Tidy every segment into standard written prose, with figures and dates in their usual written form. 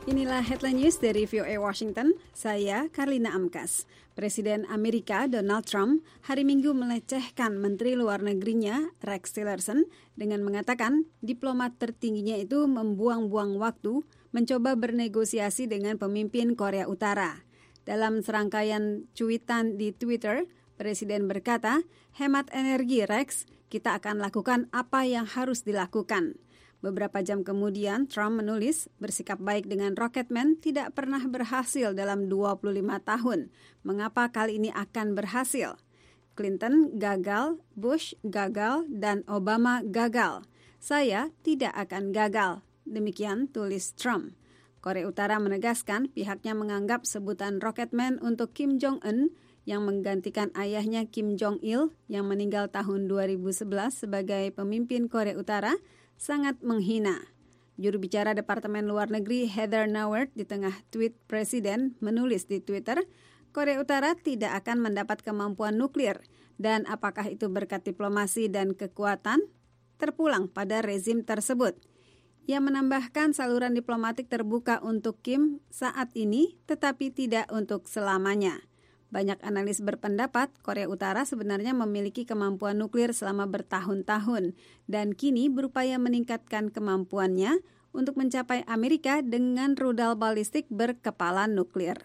Inilah headline news dari VOA Washington, saya Karlina Amkas. Presiden Amerika Donald Trump hari Minggu melecehkan Menteri Luar Negerinya Rex Tillerson dengan mengatakan diplomat tertingginya itu membuang-buang waktu mencoba bernegosiasi dengan pemimpin Korea Utara. Dalam serangkaian cuitan di Twitter, Presiden berkata, hemat energi Rex, kita akan lakukan apa yang harus dilakukan. Beberapa jam kemudian, Trump menulis, bersikap baik dengan Rocketman tidak pernah berhasil dalam 25 tahun. Mengapa kali ini akan berhasil? Clinton gagal, Bush gagal, dan Obama gagal. Saya tidak akan gagal. Demikian tulis Trump. Korea Utara menegaskan pihaknya menganggap sebutan Rocketman untuk Kim Jong-un yang menggantikan ayahnya Kim Jong-il yang meninggal tahun 2011 sebagai pemimpin Korea Utara sangat menghina. Juru bicara Departemen Luar Negeri Heather Nauert di tengah tweet Presiden menulis di Twitter, Korea Utara tidak akan mendapat kemampuan nuklir dan apakah itu berkat diplomasi dan kekuatan terpulang pada rezim tersebut. Ia menambahkan saluran diplomatik terbuka untuk Kim saat ini tetapi tidak untuk selamanya. Banyak analis berpendapat Korea Utara sebenarnya memiliki kemampuan nuklir selama bertahun-tahun dan kini berupaya meningkatkan kemampuannya untuk mencapai Amerika dengan rudal balistik berkepala nuklir.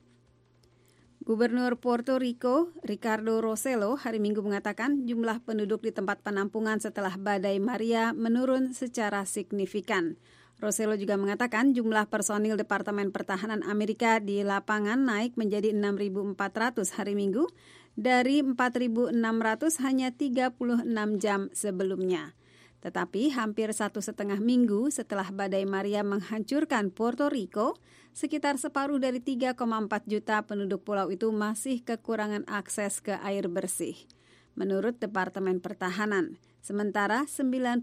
Gubernur Puerto Rico, Ricardo Rossello, hari Minggu mengatakan jumlah penduduk di tempat penampungan setelah badai Maria menurun secara signifikan. Rossello juga mengatakan jumlah personil Departemen Pertahanan Amerika di lapangan naik menjadi 6.400 hari Minggu dari 4.600 hanya 36 jam sebelumnya. Tetapi hampir 1,5 minggu setelah badai Maria menghancurkan Puerto Rico, sekitar separuh dari 3,4 juta penduduk pulau itu masih kekurangan akses ke air bersih. Menurut Departemen Pertahanan, sementara 95%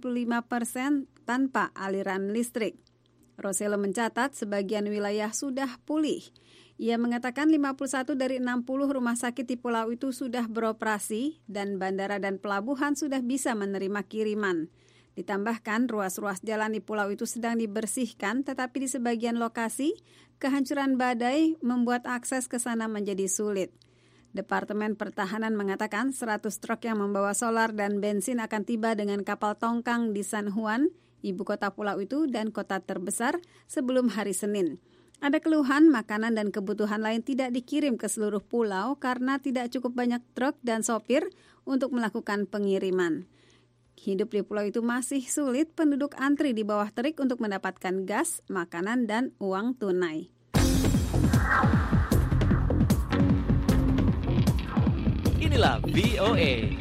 tanpa aliran listrik. Rossello mencatat sebagian wilayah sudah pulih. Ia mengatakan 51 dari 60 rumah sakit di pulau itu sudah beroperasi dan bandara dan pelabuhan sudah bisa menerima kiriman. Ditambahkan ruas-ruas jalan di pulau itu sedang dibersihkan, tetapi di sebagian lokasi kehancuran badai membuat akses ke sana menjadi sulit. Departemen Pertahanan mengatakan 100 truk yang membawa solar dan bensin akan tiba dengan kapal tongkang di San Juan, ibu kota pulau itu dan kota terbesar sebelum hari Senin. Ada keluhan, makanan dan kebutuhan lain tidak dikirim ke seluruh pulau karena tidak cukup banyak truk dan sopir untuk melakukan pengiriman. Hidup di pulau itu masih sulit, penduduk antri di bawah terik untuk mendapatkan gas, makanan, dan uang tunai. Inilah VOA.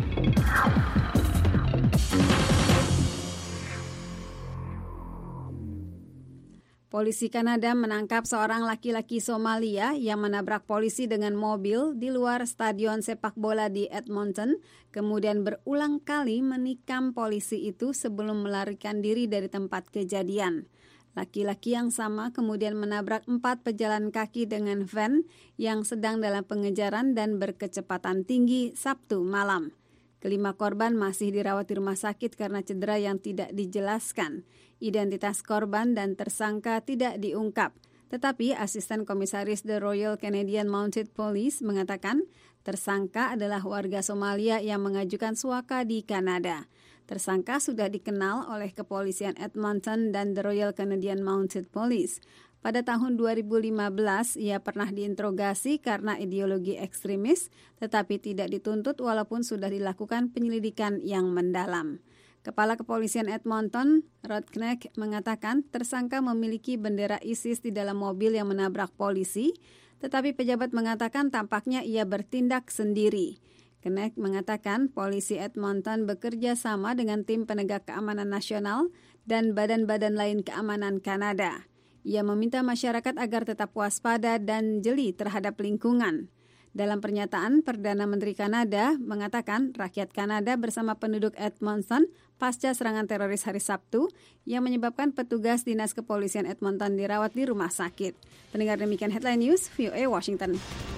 Polisi Kanada menangkap seorang laki-laki Somalia yang menabrak polisi dengan mobil di luar stadion sepak bola di Edmonton, kemudian berulang kali menikam polisi itu sebelum melarikan diri dari tempat kejadian. Laki-laki yang sama kemudian menabrak 4 pejalan kaki dengan van yang sedang dalam pengejaran dan berkecepatan tinggi Sabtu malam. Kelima korban masih dirawat di rumah sakit karena cedera yang tidak dijelaskan. Identitas korban dan tersangka tidak diungkap. Tetapi asisten komisaris The Royal Canadian Mounted Police mengatakan tersangka adalah warga Somalia yang mengajukan suaka di Kanada. Tersangka sudah dikenal oleh kepolisian Edmonton dan The Royal Canadian Mounted Police. Pada tahun 2015, ia pernah diinterogasi karena ideologi ekstremis, tetapi tidak dituntut walaupun sudah dilakukan penyelidikan yang mendalam. Kepala Kepolisian Edmonton, Rod Knecht, mengatakan tersangka memiliki bendera ISIS di dalam mobil yang menabrak polisi, tetapi pejabat mengatakan tampaknya ia bertindak sendiri. Knecht mengatakan polisi Edmonton bekerja sama dengan tim penegak keamanan nasional dan badan-badan lain keamanan Kanada. Ia meminta masyarakat agar tetap waspada dan jeli terhadap lingkungan. Dalam pernyataan, Perdana Menteri Kanada mengatakan rakyat Kanada bersama penduduk Edmonton pasca serangan teroris hari Sabtu yang menyebabkan petugas Dinas Kepolisian Edmonton dirawat di rumah sakit. Pendengar demikian Headline News, VOA Washington.